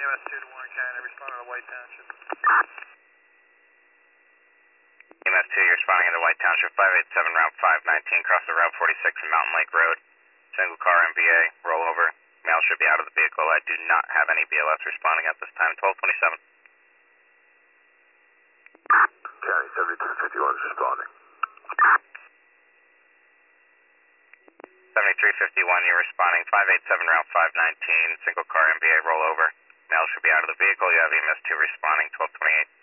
EMS 2 to Warren County, responding to White Township. EMS 2, you're responding into White Township, 587 Route 519, cross the Route 46 and Mountain Lake Road. Single car MBA, rollover. Male should be out of the vehicle. I do not have any BLS responding at this time. 1227. County 7251 is responding. 7351, you're responding, 587 Route 519, single car MBA rollover. Male should be out of the vehicle. You have EMS 2 responding, 1228.